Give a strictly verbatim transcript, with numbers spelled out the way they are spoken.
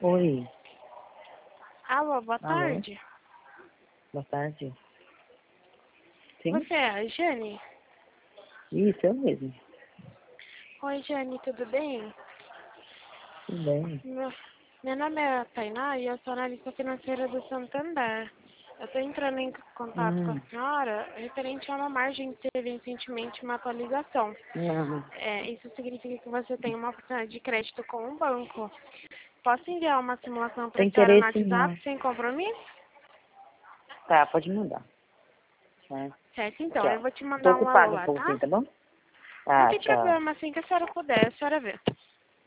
Oi. Alô, boa Alô? tarde. Boa tarde. Sim? Você é a Jane? Isso, eu mesmo. Oi, Jane, tudo bem? Tudo bem. Meu, meu nome é Tainá e eu sou analista financeira do Santander. Eu estou entrando em contato com a Hum, senhora referente a uma margem que teve recentemente uma atualização. não. É, isso significa que você tem uma oportunidade de crédito com o banco. Posso enviar uma simulação para a Tem senhora no interesse não. WhatsApp sem compromisso? Tá, pode mandar. É. Certo, então. Eu Tchau. vou te Tô mandar um alô ocupada um lá, tá? pouquinho, tá bom? Não Tá, tem tchau. problema, assim que a senhora puder, a senhora vê.